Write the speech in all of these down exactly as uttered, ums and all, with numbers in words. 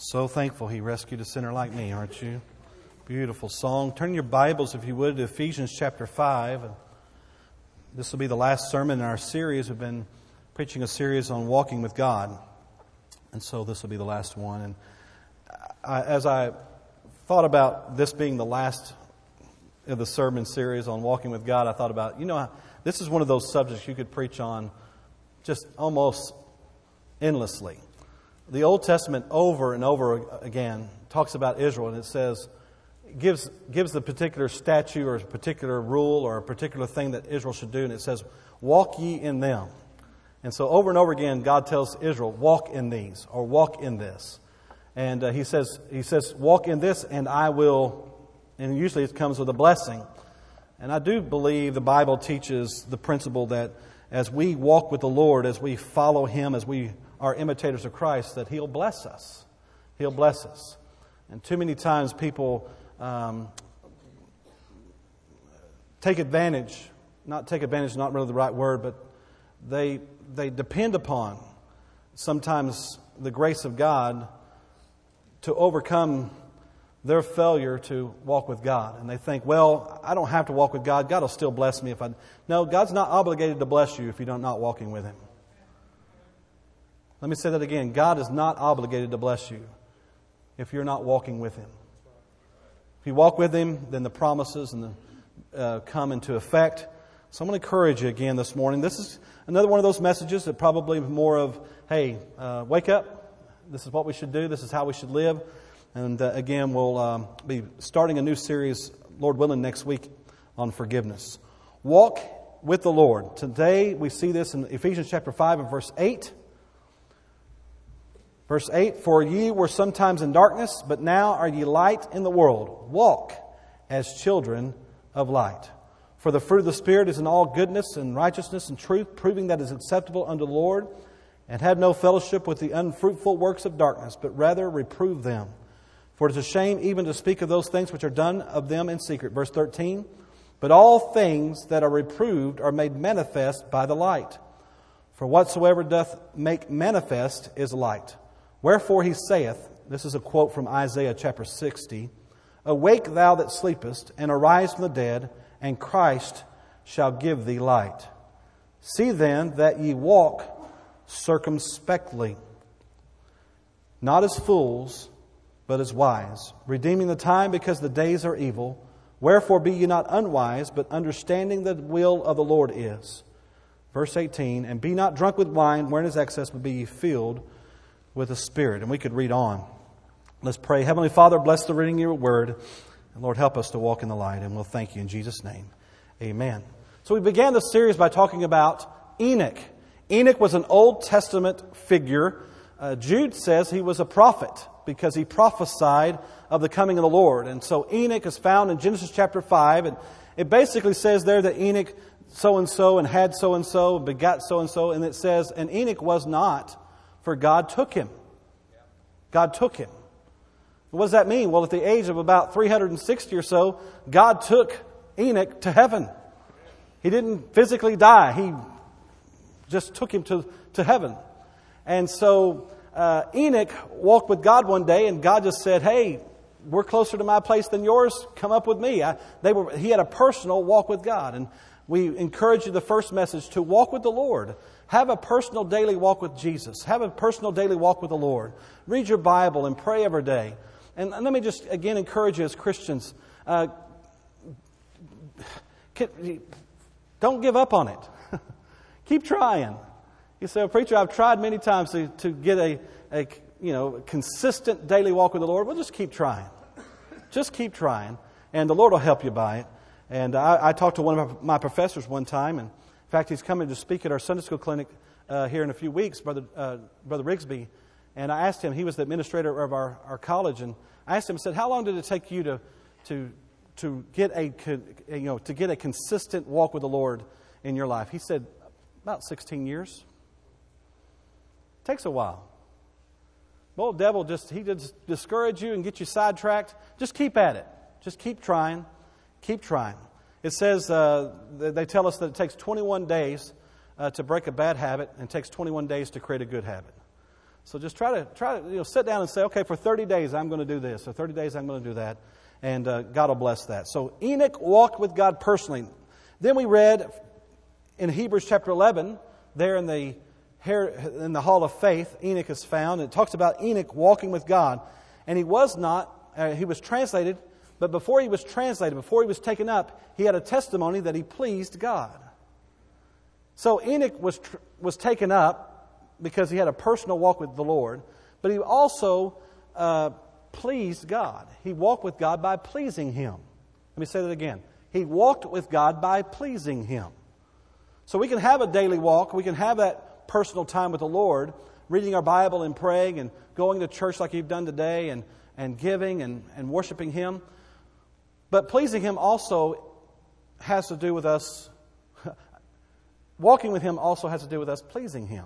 So thankful He rescued a sinner like me, aren't you? Beautiful song. Turn your Bibles, if you would, to Ephesians chapter five. This will be the last sermon in our series. We've been preaching a series on walking with God. And so this will be the last one. And I, as I thought about this being the last of the sermon series on walking with God, I thought about, you know, this is one of those subjects you could preach on just almost endlessly. The Old Testament over and over again talks about Israel, and it says, gives gives the particular statute or a particular rule or a particular thing that Israel should do, and it says, walk ye in them. And so over and over again, God tells Israel, walk in these, or walk in this. And uh, he says, he says, walk in this, and I will, and usually it comes with a blessing. And I do believe the Bible teaches the principle that as we walk with the Lord, as we follow Him, as we are imitators of Christ, that He'll bless us. He'll bless us. And too many times people um, take advantage, not take advantage is not really the right word, but they they depend upon sometimes the grace of God to overcome their failure to walk with God. And they think, well, I don't have to walk with God. God will still bless me if I... No, God's not obligated to bless you if you're not walking with Him. Let me say that again. God is not obligated to bless you if you're not walking with Him. If you walk with Him, then the promises and the, uh, come into effect. So I'm going to encourage you again this morning. This is another one of those messages that probably more of, hey, uh, wake up. This is what we should do. This is how we should live. And uh, again, we'll um, be starting a new series, Lord willing, next week on forgiveness. Walk with the Lord. Today we see this in Ephesians chapter five and verse eight. Verse eight, for ye were sometimes in darkness, but now are ye light in the world. Walk as children of light. For the fruit of the Spirit is in all goodness and righteousness and truth, proving that it is acceptable unto the Lord. And have no fellowship with the unfruitful works of darkness, but rather reprove them. For it is a shame even to speak of those things which are done of them in secret. Verse thirteen, but all things that are reproved are made manifest by the light. For whatsoever doth make manifest is light. Wherefore he saith, this is a quote from Isaiah chapter sixty, awake thou that sleepest, and arise from the dead, and Christ shall give thee light. See then that ye walk circumspectly, not as fools, but as wise, redeeming the time because the days are evil. Wherefore be ye not unwise, but understanding the will of the Lord is. Verse eighteen, and be not drunk with wine, wherein is excess, but be ye filled with the Spirit. And we could read on. Let's pray. Heavenly Father, bless the reading of your word. And Lord, help us to walk in the light. And we'll thank you in Jesus' name. Amen. So we began this series by talking about Enoch. Enoch was an Old Testament figure. Uh, Jude says he was a prophet because he prophesied of the coming of the Lord. And so Enoch is found in Genesis chapter five. And it basically says there that Enoch so-and-so and had so-and-so, begat so-and-so. And it says, and Enoch was not, for God took him. God took him. What does that mean? Well, at the age of about three hundred sixty or so, God took Enoch to heaven. He didn't physically die. He just took him to, to heaven. And so uh, Enoch walked with God one day, and God just said, hey, we're closer to my place than yours. Come up with me. I, they were. He had a personal walk with God. And we encourage you, the first message, to walk with the Lord. Have a personal daily walk with Jesus. Have a personal daily walk with the Lord. Read your Bible and pray every day. And, and let me just again encourage you as Christians, uh, don't give up on it. Keep trying. You say, well, preacher, I've tried many times to, to get a, a you know consistent daily walk with the Lord. Well, just keep trying. Just keep trying. And the Lord will help you by it. And I, I talked to one of my professors one time, and in fact, he's coming to speak at our Sunday school clinic uh, here in a few weeks, Brother uh, Brother Rigsby. And I asked him, he was the administrator of our, our college, and I asked him, I said, how long did it take you to to to get a you know to get a consistent walk with the Lord in your life? He said, about sixteen years. It takes a while. The old devil just he just discourage you and get you sidetracked. Just keep at it. Just keep trying. Keep trying. It says, uh, they tell us that it takes twenty-one days uh, to break a bad habit, and it takes twenty-one days to create a good habit. So just try to try to you know sit down and say, okay, for thirty days I'm going to do this, or thirty days I'm going to do that, and uh, God will bless that. So Enoch walked with God personally. Then we read in Hebrews chapter eleven, there in the in the Hall of Faith, Enoch is found. It talks about Enoch walking with God, and he was not. Uh, he was translated, but before he was translated, before he was taken up, he had a testimony that he pleased God. So Enoch was tr- was taken up because he had a personal walk with the Lord, but he also uh, pleased God. He walked with God by pleasing Him. Let me say that again. He walked with God by pleasing Him. So we can have a daily walk. We can have that personal time with the Lord, reading our Bible and praying and going to church like you've done today and, and giving and, and worshiping Him. But pleasing Him also has to do with us, walking with Him also has to do with us pleasing Him.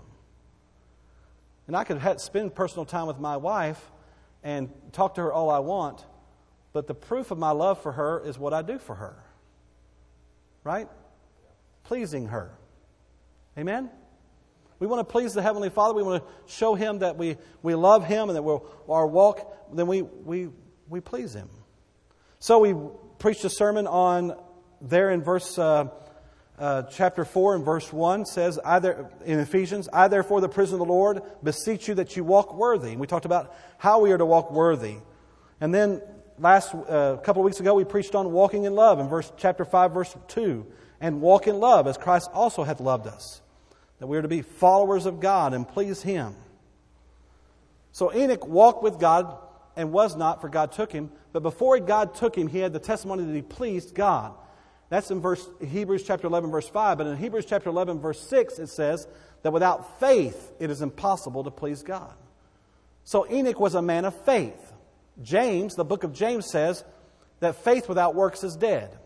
And I could have, spend personal time with my wife and talk to her all I want, but the proof of my love for her is what I do for her. Right? Pleasing her. Amen? We want to please the Heavenly Father. We want to show Him that we, we love Him and that we'll, our walk, then we, we, we please Him. So we preached a sermon on there in verse uh, uh, chapter four and verse one says, I there, in Ephesians, I therefore the prisoner of the Lord beseech you that you walk worthy. And we talked about how we are to walk worthy. And then last uh, couple of weeks ago we preached on walking in love in verse chapter five verse two. And walk in love as Christ also hath loved us. That we are to be followers of God and please Him. So Enoch walked with God and was not, for God took him. But before God took him, he had the testimony that he pleased God. That's in verse Hebrews chapter eleven, verse five. But in Hebrews chapter eleven, verse six, it says that without faith, it is impossible to please God. So Enoch was a man of faith. James, the book of James says that faith without works is dead.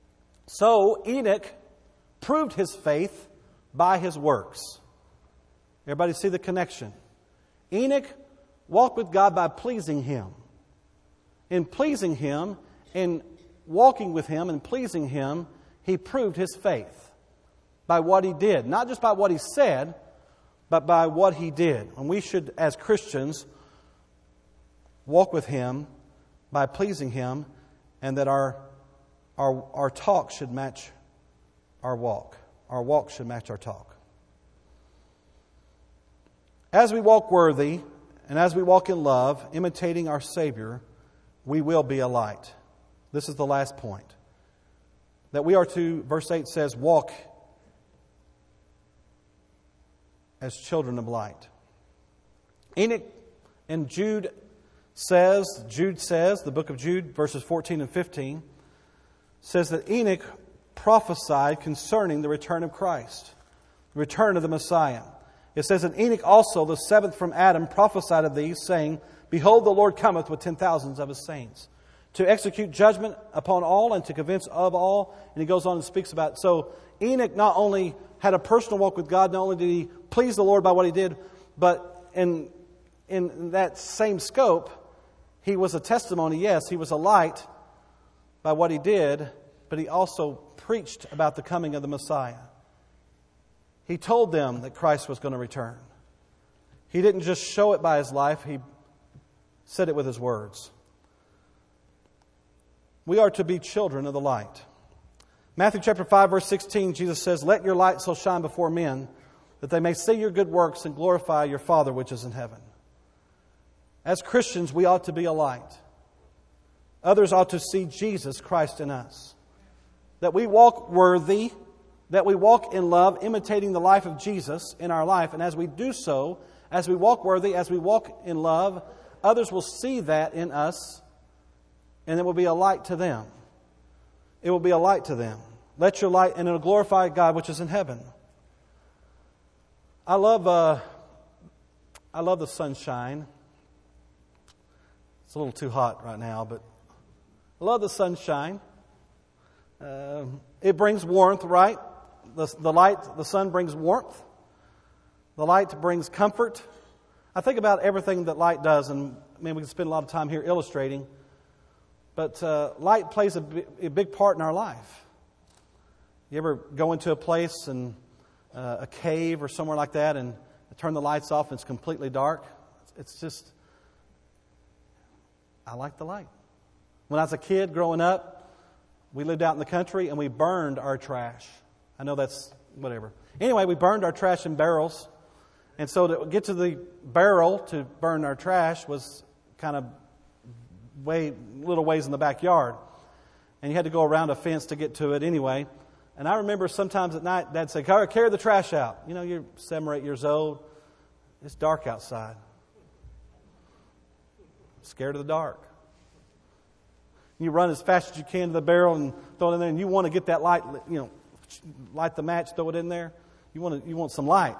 So Enoch proved his faith by his works. Everybody see the connection? Enoch walked with God by pleasing Him. In pleasing Him, in walking with Him and pleasing Him, he proved his faith by what he did. Not just by what he said, but by what he did. And we should, as Christians, walk with Him by pleasing Him, and that our Our, our talk should match our walk. Our walk should match our talk. As we walk worthy and as we walk in love, imitating our Savior, we will be a light. This is the last point. That we are to, verse eight says, walk as children of light. Enoch and Jude says, Jude says, the book of Jude, verses fourteen and fifteen, says that Enoch prophesied concerning the return of Christ, the return of the Messiah. It says that Enoch also, the seventh from Adam, prophesied of these, saying, Behold, the Lord cometh with ten thousands of His saints, to execute judgment upon all and to convince of all. And he goes on and speaks about it. So Enoch not only had a personal walk with God, not only did he please the Lord by what he did, but in, in that same scope, he was a testimony. Yes, he was a light by what he did, but he also preached about the coming of the Messiah. He told them that Christ was going to return. He didn't just show it by his life, he said it with his words. We are to be children of the light. Matthew chapter five, verse sixteen, Jesus says, Let your light so shine before men, that they may see your good works and glorify your Father which is in heaven. As Christians, we ought to be a light. Others ought to see Jesus Christ in us. That we walk worthy, that we walk in love, imitating the life of Jesus in our life. And as we do so, as we walk worthy, as we walk in love, others will see that in us, and it will be a light to them. It will be a light to them. Let your light, and it will glorify God which is in heaven. I love, uh, I love the sunshine. It's a little too hot right now, but I love the sunshine. Uh, it brings warmth, right? The, the light, the sun brings warmth. The light brings comfort. I think about everything that light does, and I mean, we can spend a lot of time here illustrating, but uh, light plays a, b- a big part in our life. You ever go into a place and uh, a cave or somewhere like that and turn the lights off and it's completely dark? it's just, I like the light. When I was a kid growing up, we lived out in the country and we burned our trash. I know that's whatever. Anyway, we burned our trash in barrels. And so to get to the barrel to burn our trash was kind of way, little ways in the backyard. And you had to go around a fence to get to it anyway. And I remember sometimes at night, Dad said, carry the trash out. You know, you're seven or eight years old. It's dark outside. Scared of the dark. You run as fast as you can to the barrel and throw it in there, and you want to get that light, you know, light the match, throw it in there. You want to, you want some light.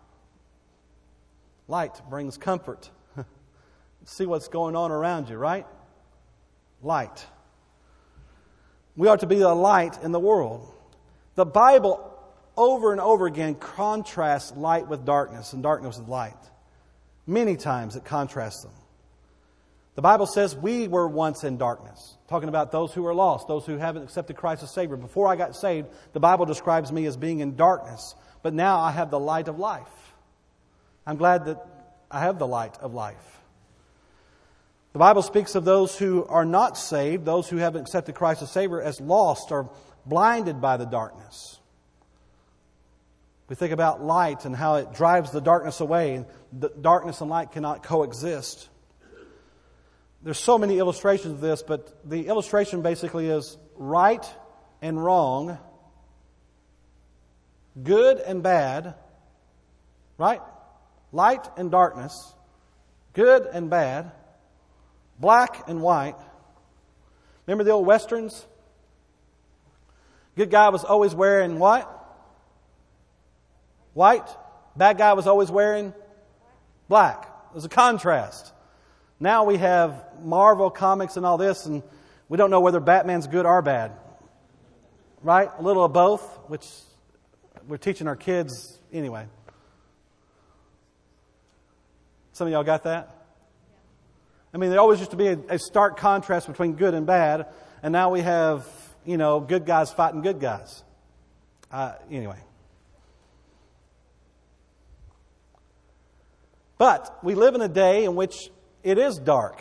Light brings comfort. See what's going on around you, right? Light. We are to be a light in the world. The Bible over and over again contrasts light with darkness and darkness with light. Many times it contrasts them. The Bible says we were once in darkness. Talking about those who are lost, those who haven't accepted Christ as Savior. Before I got saved, the Bible describes me as being in darkness. But now I have the light of life. I'm glad that I have the light of life. The Bible speaks of those who are not saved, those who haven't accepted Christ as Savior, as lost or blinded by the darkness. We think about light and how it drives the darkness away. The darkness and light cannot coexist. There's so many illustrations of this, but the illustration basically is right and wrong, good and bad, right? Light and darkness, good and bad, black and white. Remember the old Westerns? Good guy was always wearing what? White. Bad guy was always wearing black. There's a contrast. Now we have Marvel comics and all this, and we don't know whether Batman's good or bad. Right? A little of both, which we're teaching our kids anyway. Some of y'all got that? I mean, there always used to be a, a stark contrast between good and bad, and now we have, you know, good guys fighting good guys. Uh, anyway. But we live in a day in which it is dark.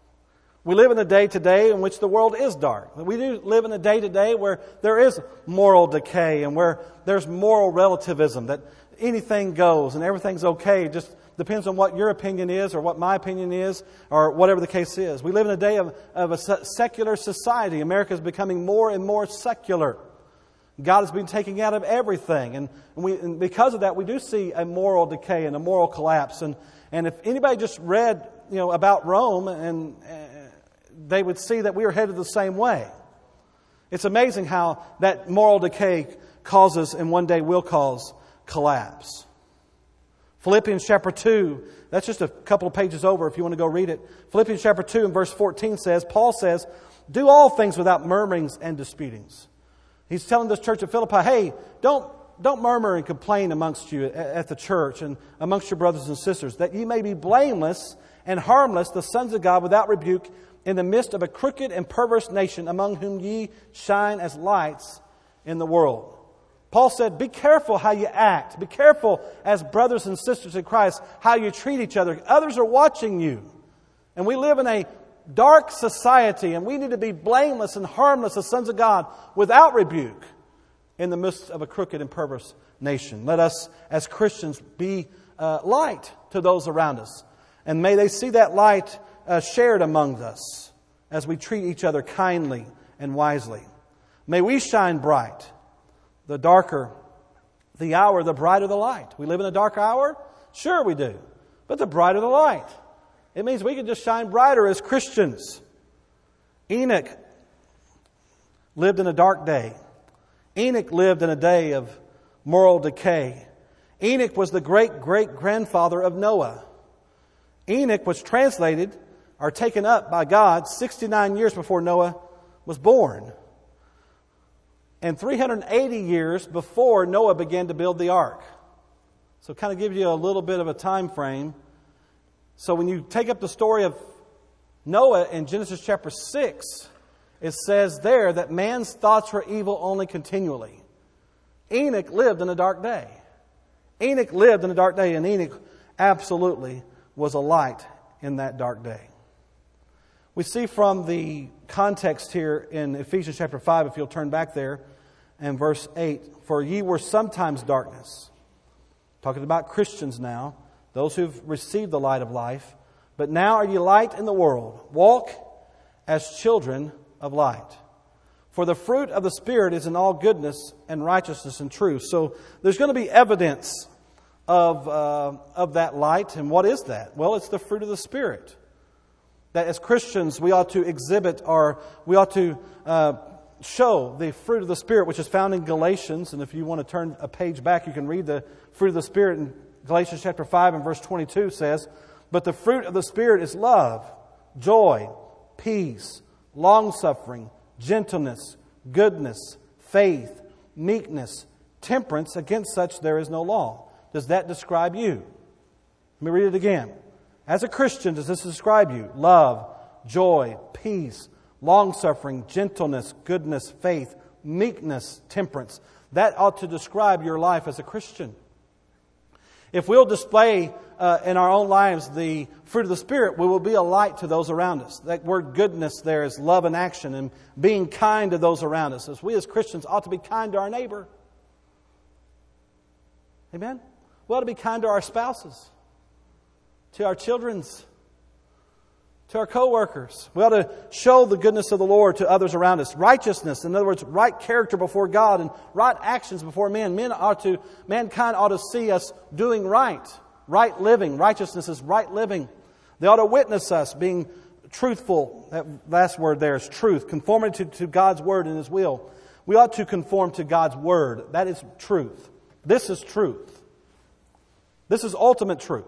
We live in a day today in which the world is dark. We do live in a day today where there is moral decay and where there's moral relativism, that anything goes and everything's okay. It just depends on what your opinion is or what my opinion is or whatever the case is. We live in a day of, of a secular society. America is becoming more and more secular. God has been taking out of everything. And, we, and because of that, we do see a moral decay and a moral collapse. And, and if anybody just read, you know, about Rome, and uh, they would see that we are headed the same way. It's amazing how that moral decay causes and one day will cause collapse. Philippians chapter two, that's just a couple of pages over if you want to go read it. Philippians chapter two and verse fourteen says, Paul says, do all things without murmurings and disputings. He's telling this church at Philippi, hey, don't, don't murmur and complain amongst you at, at the church and amongst your brothers and sisters, that ye may be blameless and harmless, the sons of God, without rebuke, in the midst of a crooked and perverse nation, among whom ye shine as lights in the world. Paul said, be careful how you act. Be careful as brothers and sisters in Christ, how you treat each other. Others are watching you. And we live in a dark society, and we need to be blameless and harmless as sons of God, without rebuke, in the midst of a crooked and perverse nation. Let us, as Christians, be uh, light to those around us. And may they see that light uh, shared among us as we treat each other kindly and wisely. May we shine bright. The darker the hour, the brighter the light. We live in a dark hour? Sure we do. But the brighter the light. It means we can just shine brighter as Christians. Enoch lived in a dark day. Enoch lived in a day of moral decay. Enoch was the great-great-grandfather of Noah. Enoch was translated or taken up by God sixty-nine years before Noah was born. And three hundred eighty years before Noah began to build the ark. So it kind of gives you a little bit of a time frame. So when you take up the story of Noah in Genesis chapter six, it says there that man's thoughts were evil only continually. Enoch lived in a dark day. Enoch lived in a dark day, and Enoch absolutely was a light in that dark day. We see from the context here in Ephesians chapter five, if you'll turn back there, and verse eight, for ye were sometimes darkness. Talking about Christians now, those who've received the light of life. But now are ye light in the world. Walk as children of light. For the fruit of the Spirit is in all goodness and righteousness and truth. So there's going to be evidence of, uh, of that light. And what is that? Well, it's the fruit of the Spirit. That as Christians we ought to exhibit, or we ought to uh, show the fruit of the Spirit, which is found in Galatians. And if you want to turn a page back, you can read the fruit of the Spirit in Galatians chapter five and verse twenty-two says, but the fruit of the Spirit is love, joy, peace, long-suffering, gentleness, goodness, faith, meekness, temperance. Against such there is no law. Does that describe you? Let me read it again. As a Christian, does this describe you? Love, joy, peace, long-suffering, gentleness, goodness, faith, meekness, temperance. That ought to describe your life as a Christian. If we'll display uh, in our own lives the fruit of the Spirit, we will be a light to those around us. That word goodness there is love in action and being kind to those around us. As we as Christians ought to be kind to our neighbor. Amen? We ought to be kind to our spouses, to our children's, to our co-workers. We ought to show the goodness of the Lord to others around us. Righteousness, in other words, right character before God and right actions before men. Men ought to, mankind ought to see us doing right, right living. Righteousness is right living. They ought to witness us being truthful. That last word there is truth. Conformity to, to God's word and His will. We ought to conform to God's word. That is truth. This is truth. This is ultimate truth.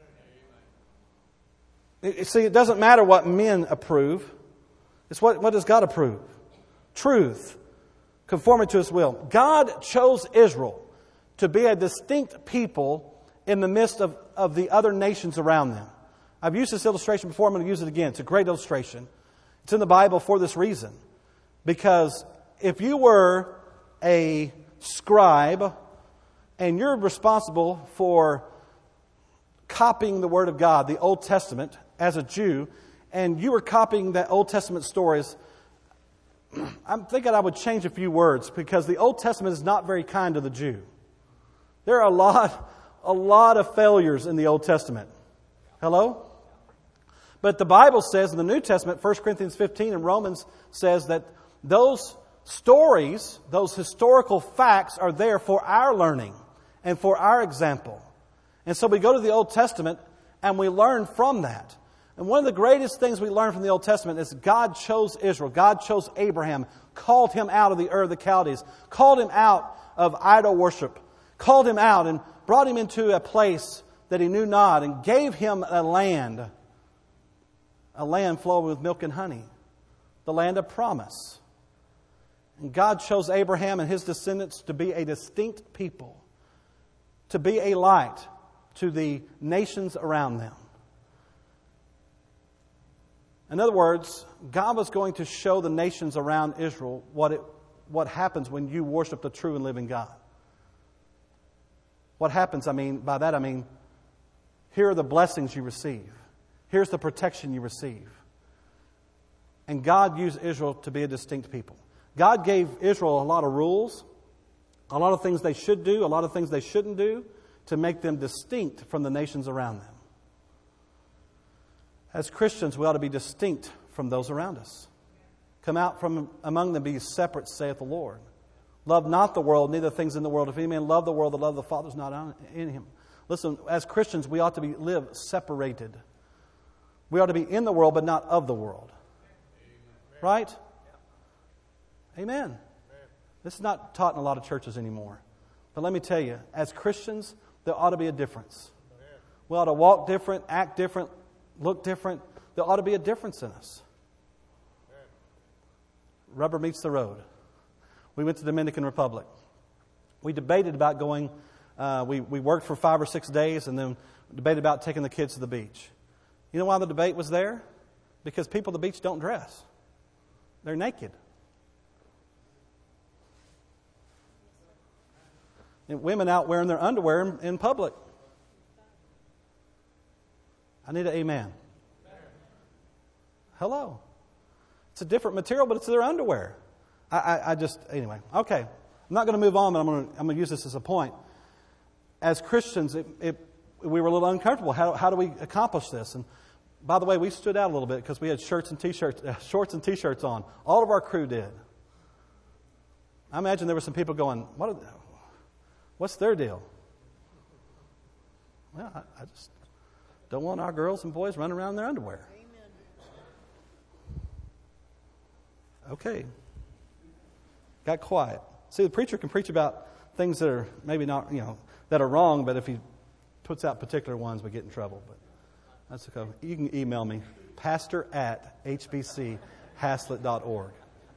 See, it doesn't matter what men approve. It's what, what does God approve? Truth. Conforming to His will. God chose Israel to be a distinct people in the midst of, of the other nations around them. I've used this illustration before. I'm going to use it again. It's a great illustration. It's in the Bible for this reason. Because if you were a scribe and you're responsible for copying the Word of God, the Old Testament, as a Jew, and you were copying that Old Testament stories, I'm thinking I would change a few words because the Old Testament is not very kind to the Jew. There are a lot, a lot of failures in the Old Testament. Hello? But the Bible says in the New Testament, First Corinthians fifteen and Romans says that those stories, those historical facts are there for our learning and for our example. And so we go to the Old Testament and we learn from that. And one of the greatest things we learn from the Old Testament is God chose Israel. God chose Abraham, called him out of the Ur of the Chaldees, called him out of idol worship, called him out and brought him into a place that he knew not and gave him a land, a land flowing with milk and honey, the land of promise. And God chose Abraham and his descendants to be a distinct people, to be a light to the nations around them. In other words, God was going to show the nations around Israel what it, what happens when you worship the true and living God. What happens, I mean, by that I mean, here are the blessings you receive. Here's the protection you receive. And God used Israel to be a distinct people. God gave Israel a lot of rules, a lot of things they should do, a lot of things they shouldn't do, to make them distinct from the nations around them. As Christians, we ought to be distinct from those around us. Come out from among them, be separate, saith the Lord. Love not the world, neither things in the world. If any man love the world, the love of the Father is not in him. Listen, as Christians, we ought to be live separated. We ought to be in the world, but not of the world. Right? Amen. This is not taught in a lot of churches anymore. But let me tell you, as Christians, there ought to be a difference. We ought to walk different, act different, look different. There ought to be a difference in us. Rubber meets the road. We went to the Dominican Republic. We debated about going, uh, we, we worked for five or six days and then debated about taking the kids to the beach. You know why the debate was there? Because people at the beach don't dress. They're naked. And women out wearing their underwear in, in public. I need an amen. Hello. It's a different material, but it's their underwear. I, I, I just, anyway. Okay. I'm not going to move on, but I'm going to, I'm going to use this as a point. As Christians, it, it, we were a little uncomfortable. How, how do we accomplish this? And by the way, we stood out a little bit because we had shirts and t-shirts, uh, shorts and t-shirts on. All of our crew did. I imagine there were some people going, "What? Are, what's their deal?" Well, I, I just don't want our girls and boys running around in their underwear. Amen. Okay. Got quiet. See, the preacher can preach about things that are maybe not, you know, that are wrong, but if he puts out particular ones, we get in trouble. But that's okay. You can email me, pastor at h b c haslett dot org.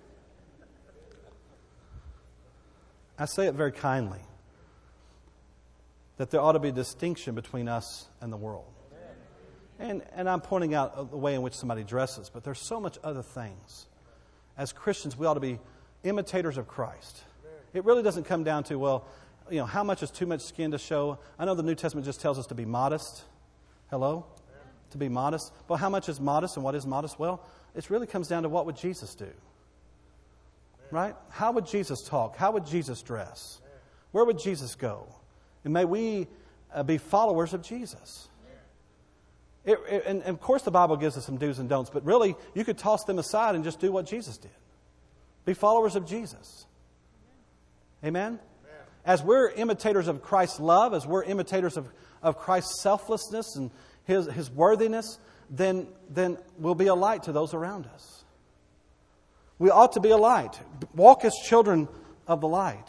I say it very kindly, that there ought to be a distinction between us and the world. And, and I'm pointing out the way in which somebody dresses, but there's so much other things. As Christians, we ought to be imitators of Christ. It really doesn't come down to, well, you know, how much is too much skin to show? I know the New Testament just tells us to be modest. Hello? To be modest. But how much is modest and what is modest? Well, it really comes down to what would Jesus do? Right? How would Jesus talk? How would Jesus dress? Where would Jesus go? And may we uh, be followers of Jesus. It, it, and, and of course the Bible gives us some do's and don'ts, but really you could toss them aside and just do what Jesus did. Be followers of Jesus. Amen? As we're imitators of Christ's love, as we're imitators of, of Christ's selflessness and His, his worthiness, then, then we'll be a light to those around us. We ought to be a light. Walk as children of the light.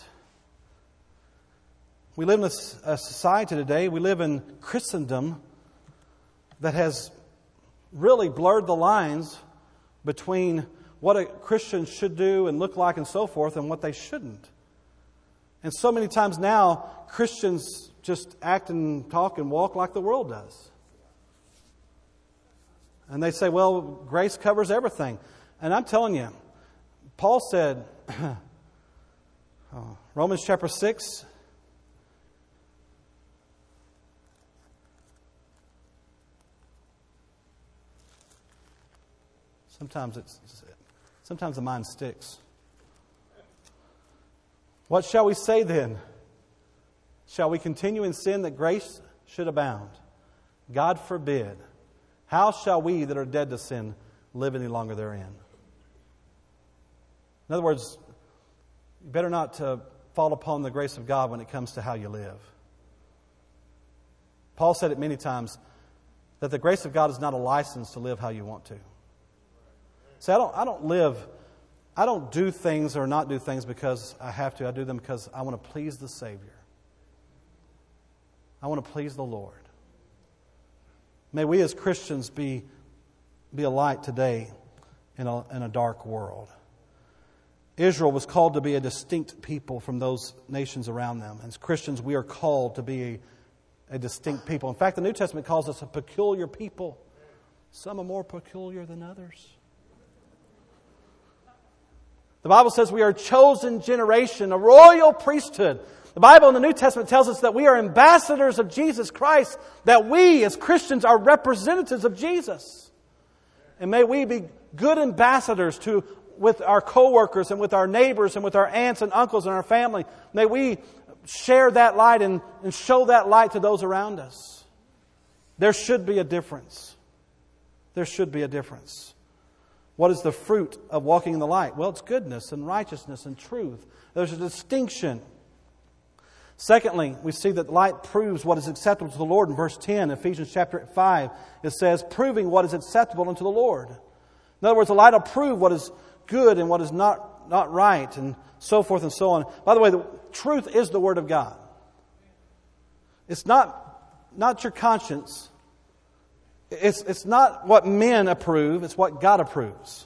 We live in a, a society today, we live in Christendom that has really blurred the lines between what a Christian should do and look like and so forth and what they shouldn't. And so many times now, Christians just act and talk and walk like the world does. And they say, well, grace covers everything. And I'm telling you, Paul said, oh, Romans chapter six, sometimes it's sometimes the mind sticks. What shall we say then? Shall we continue in sin that grace should abound? God forbid. How shall we that are dead to sin live any longer therein? In other words, you better not uh, fall upon the grace of God when it comes to how you live. Paul said it many times that the grace of God is not a license to live how you want to. See, I don't, I don't live, I don't do things or not do things because I have to. I do them because I want to please the Savior. I want to please the Lord. May we as Christians be, be a light today in a, in a dark world. Israel was called to be a distinct people from those nations around them. As Christians, we are called to be a, a distinct people. In fact, the New Testament calls us a peculiar people. Some are more peculiar than others. The Bible says we are a chosen generation, a royal priesthood. The Bible in the New Testament tells us that we are ambassadors of Jesus Christ, that we as Christians are representatives of Jesus. And may we be good ambassadors to with our co-workers and with our neighbors and with our aunts and uncles and our family. May we share that light and, and show that light to those around us. There should be a difference. There should be a difference. What is the fruit of walking in the light? Well, it's goodness and righteousness and truth. There's a distinction. Secondly, we see that light proves what is acceptable to the Lord. In verse ten, Ephesians chapter five, it says, proving what is acceptable unto the Lord. In other words, the light will prove what is good and what is not, not right, and so forth and so on. By the way, the truth is the Word of God. It's not, not your conscience. It's, it's not what men approve. It's what God approves.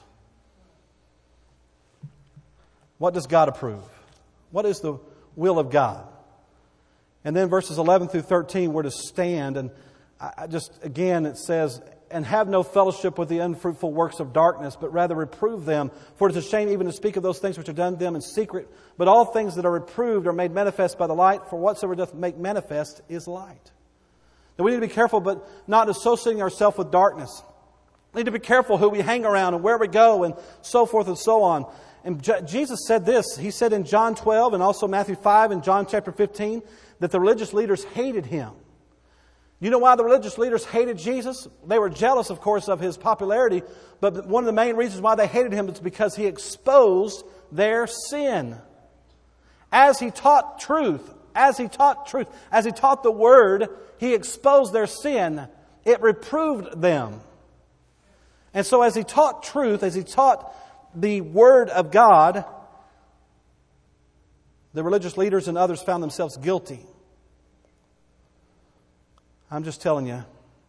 What does God approve? What is the will of God? And then verses eleven through thirteen, we're to stand. And I just, again, it says, and have no fellowship with the unfruitful works of darkness, but rather reprove them. For it is a shame even to speak of those things which are done to them in secret. But all things that are reproved are made manifest by the light, for whatsoever doth make manifest is light. That we need to be careful, but not associating ourselves with darkness. We need to be careful who we hang around and where we go and so forth and so on. And J- Jesus said this. He said in John twelve and also Matthew five and John chapter fifteen that the religious leaders hated Him. You know why the religious leaders hated Jesus? They were jealous, of course, of His popularity. But one of the main reasons why they hated Him is because He exposed their sin. As He taught truth, as He taught truth, as He taught the Word, He exposed their sin. It reproved them. And so as He taught truth, as He taught the Word of God, the religious leaders and others found themselves guilty. I'm just telling you.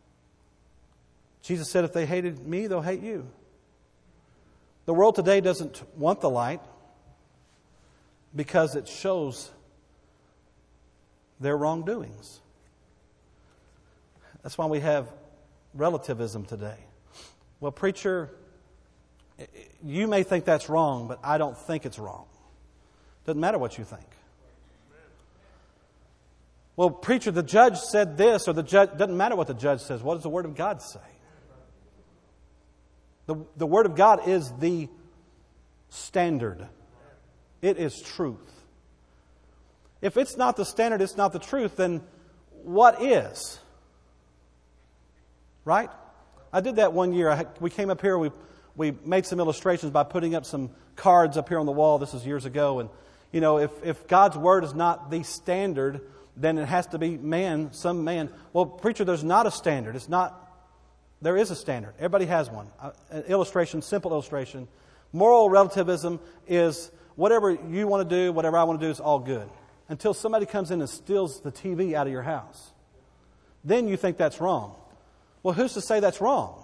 Jesus said if they hated me, they'll hate you. The world today doesn't want the light because it shows their wrongdoings. That's why we have relativism today. Well, preacher, you may think that's wrong, but I don't think it's wrong. Doesn't matter what you think. Well, preacher, the judge said this, or the judge, doesn't matter what the judge says. What does the Word of God say? The, the Word of God is the standard. It is truth. If it's not the standard, it's not the truth, then what is? Right? I did that one year. I, we came up here, we we made some illustrations by putting up some cards up here on the wall. This is years ago. And, you know, if, if God's Word is not the standard, then it has to be man, some man. Well, preacher, there's not a standard. It's not, there is a standard. Everybody has one. An illustration, simple illustration. Moral relativism is whatever you want to do, whatever I want to do is all good. Until somebody comes in and steals the T V out of your house. Then you think that's wrong. Well, who's to say that's wrong?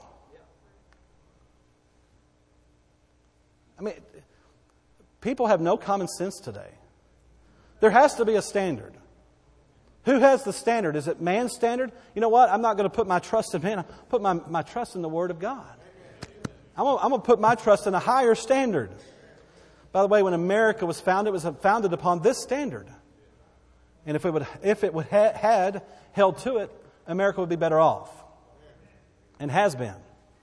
I mean, people have no common sense today. There has to be a standard. Who has the standard? Is it man's standard? You know what? I'm not going to put my trust in man. I put my, my trust in the Word of God. I'm going, I'm going to put my trust in a higher standard. By the way, when America was founded, it was founded upon this standard. And if it would, if it would ha- had held to it, America would be better off. And has been.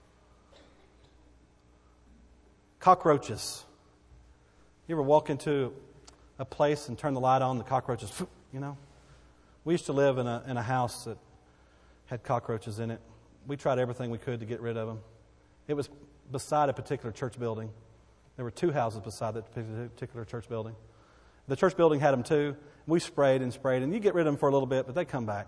Cockroaches. You ever walk into a place and turn the light on, the cockroaches, you know? We used to live in a in a house that had cockroaches in it. We tried everything we could to get rid of them. It was beside a particular church building. There were two houses beside that particular church building. The church building had them too. We sprayed and sprayed, and you get rid of them for a little bit, but they come back.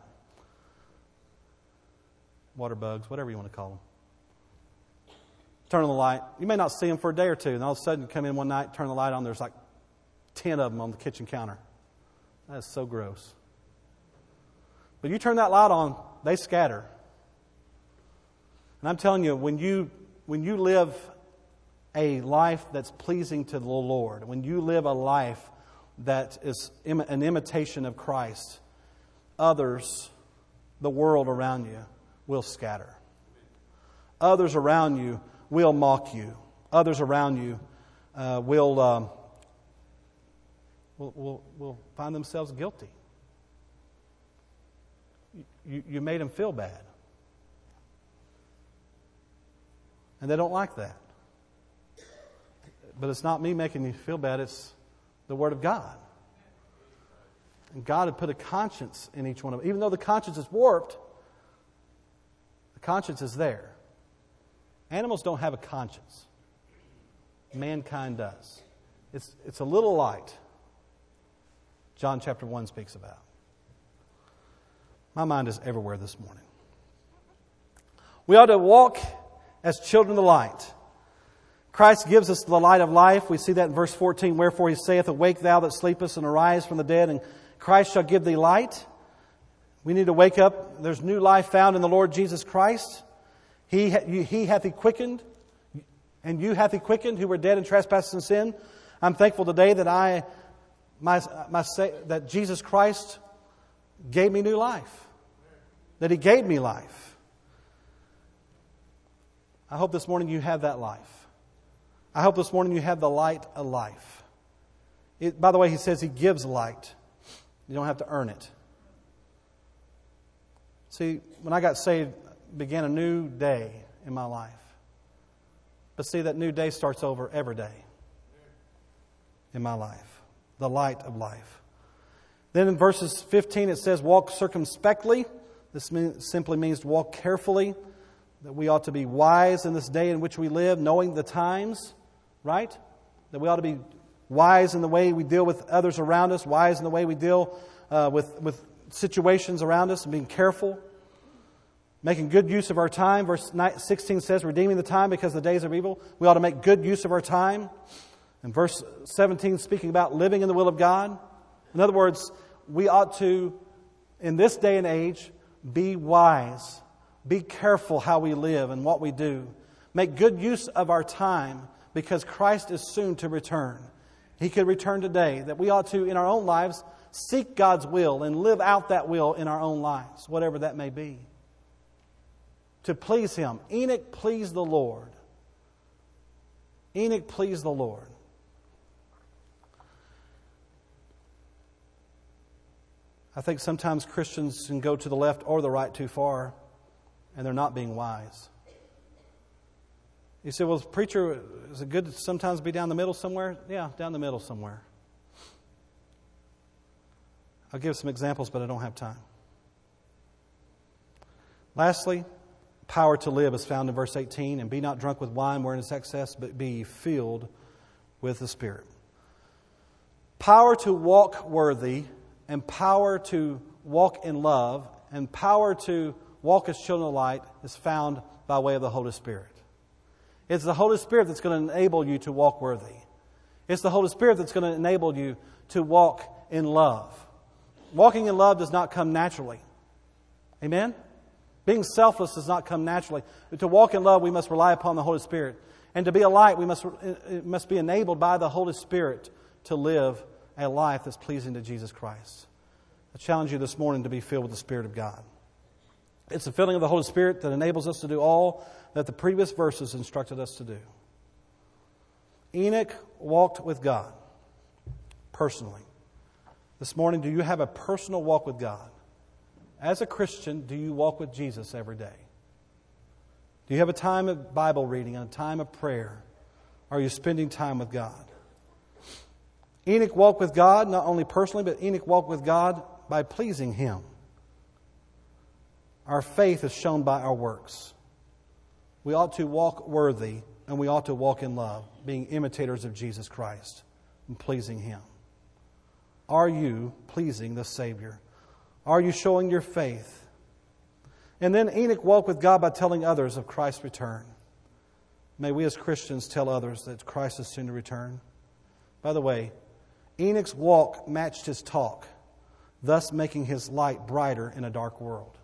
Water bugs, whatever you want to call them. Turn on the light. You may not see them for a day or two, and all of a sudden you come in one night, turn the light on, there's like ten of them on the kitchen counter. That is so gross. But you turn that light on, they scatter. And I'm telling you, when you when you live a life that's pleasing to the Lord, when you live a life that is an imitation of Christ, others, the world around you, will scatter. Others around you will mock you. Others around you uh, will, um, will, will will find themselves guilty. You, you made them feel bad. And they don't like that. But it's not me making you feel bad, it's the Word of God. And God had put a conscience in each one of them. Even though the conscience is warped, the conscience is there. Animals don't have a conscience. Mankind does. It's, it's a little light. John chapter one speaks about. My mind is everywhere this morning. We ought to walk as children of the light. Christ gives us the light of life. We see that in verse fourteen. Wherefore He saith, Awake thou that sleepest, and arise from the dead, and Christ shall give thee light. We need to wake up. There's new life found in the Lord Jesus Christ. He, he hath He quickened, and you hath He quickened, who were dead in trespasses and sin. I'm thankful today that I, my, my, that Jesus Christ gave me new life. That He gave me life. I hope this morning you have that life. I hope this morning you have the light of life. It, by the way, He says He gives light. You don't have to earn it. See, when I got saved, began a new day in my life. But see, that new day starts over every day in my life. The light of life. Then in verses fifteen it says, walk circumspectly. This mean, simply means to walk carefully. That we ought to be wise in this day in which we live, knowing the times, right? That we ought to be wise in the way we deal with others around us, wise in the way we deal uh, with, with situations around us, and being careful. Making good use of our time. Verse sixteen says, redeeming the time because the days are evil. We ought to make good use of our time. And verse seventeen, speaking about living in the will of God. In other words, we ought to, in this day and age, be wise. Be careful how we live and what we do. Make good use of our time because Christ is soon to return. He could return today. That we ought to, in our own lives, seek God's will and live out that will in our own lives, whatever that may be. To please Him. Enoch pleased the Lord. Enoch pleased the Lord. I think sometimes Christians can go to the left or the right too far, and they're not being wise. You say, well, preacher, is it good to sometimes be down the middle somewhere? Yeah, down the middle somewhere. I'll give some examples, but I don't have time. Lastly, power to live is found in verse eighteen. And be not drunk with wine wherein is excess, but be filled with the Spirit. Power to walk worthy, and power to walk in love, and power to walk as children of light is found by way of the Holy Spirit. It's the Holy Spirit that's going to enable you to walk worthy. It's the Holy Spirit that's going to enable you to walk in love. Walking in love does not come naturally. Amen? Being selfless does not come naturally. To walk in love, we must rely upon the Holy Spirit. And to be a light, we must, it must be enabled by the Holy Spirit to live a life that's pleasing to Jesus Christ. I challenge you this morning to be filled with the Spirit of God. It's the filling of the Holy Spirit that enables us to do all that the previous verses instructed us to do. Enoch walked with God personally. This morning, do you have a personal walk with God? As a Christian, do you walk with Jesus every day? Do you have a time of Bible reading and a time of prayer? Are you spending time with God? Enoch walked with God, not only personally, but Enoch walked with God by pleasing Him. Our faith is shown by our works. We ought to walk worthy, and we ought to walk in love, being imitators of Jesus Christ and pleasing Him. Are you pleasing the Savior? Are you showing your faith? And then Enoch walked with God by telling others of Christ's return. May we as Christians tell others that Christ is soon to return. By the way, Enoch's walk matched his talk, thus making his light brighter in a dark world.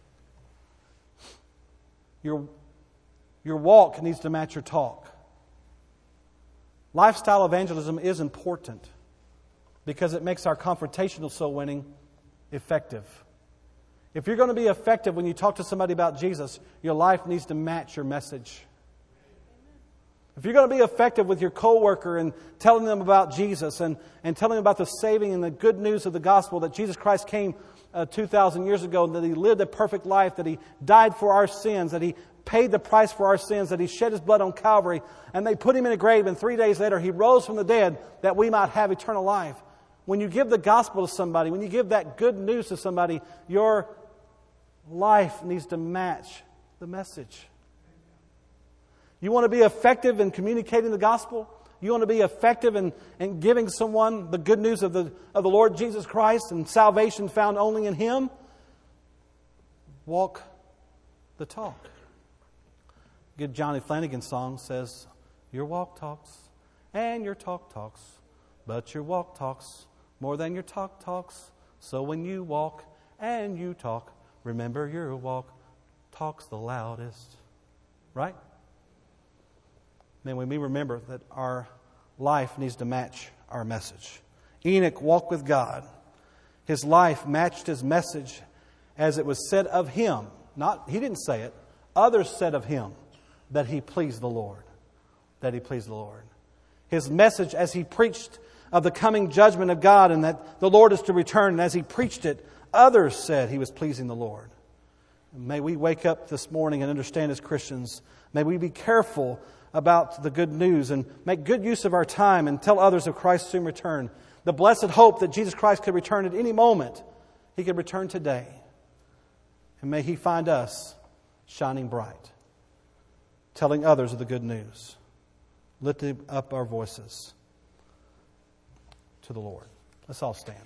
Your, your walk needs to match your talk. Lifestyle evangelism is important because it makes our confrontational soul winning effective. If you're going to be effective when you talk to somebody about Jesus, your life needs to match your message. If you're going to be effective with your coworker and telling them about Jesus and, and telling them about the saving and the good news of the gospel that Jesus Christ came uh, two thousand years ago, that He lived a perfect life, that He died for our sins, that He paid the price for our sins, that He shed His blood on Calvary, and they put Him in a grave, and three days later He rose from the dead that we might have eternal life. When you give the gospel to somebody, when you give that good news to somebody, your life needs to match the message. You want to be effective in communicating the gospel? You want to be effective in, in giving someone the good news of the, of the Lord Jesus Christ and salvation found only in Him? Walk the talk. A good Johnny Flanagan song says, your walk talks and your talk talks, but your walk talks more than your talk talks. So when you walk and you talk, remember your walk talks the loudest. Right? May we remember that our life needs to match our message. Enoch walked with God. His life matched his message as it was said of him. Not, he didn't say it. Others said of him that he pleased the Lord. That he pleased the Lord. His message as he preached of the coming judgment of God and that the Lord is to return. And as he preached it, others said he was pleasing the Lord. May we wake up this morning and understand as Christians, may we be careful about the good news and make good use of our time and tell others of Christ's soon return. The blessed hope that Jesus Christ could return at any moment. He could return today. And may He find us shining bright, telling others of the good news, lifting up our voices to the Lord. Let's all stand.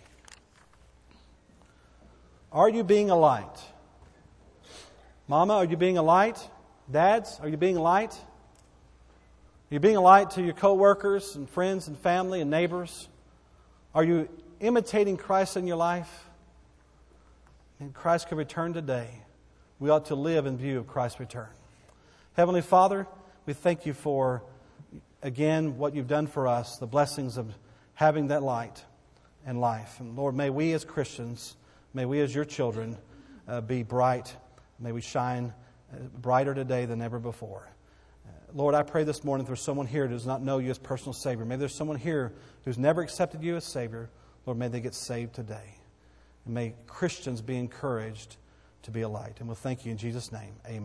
Are you being a light? Mama, are you being a light? Dads, are you being a light? Are you being a light to your co-workers and friends and family and neighbors? Are you imitating Christ in your life? And Christ could return today. We ought to live in view of Christ's return. Heavenly Father, we thank You for, again, what You've done for us, the blessings of having that light and life. And Lord, may we as Christians, may we as Your children uh, be bright. May we shine brighter today than ever before. Lord, I pray this morning if there's someone here who does not know You as personal Savior. Maybe there's someone here who's never accepted You as Savior. Lord, may they get saved today. And may Christians be encouraged to be a light. And we'll thank You in Jesus' name. Amen.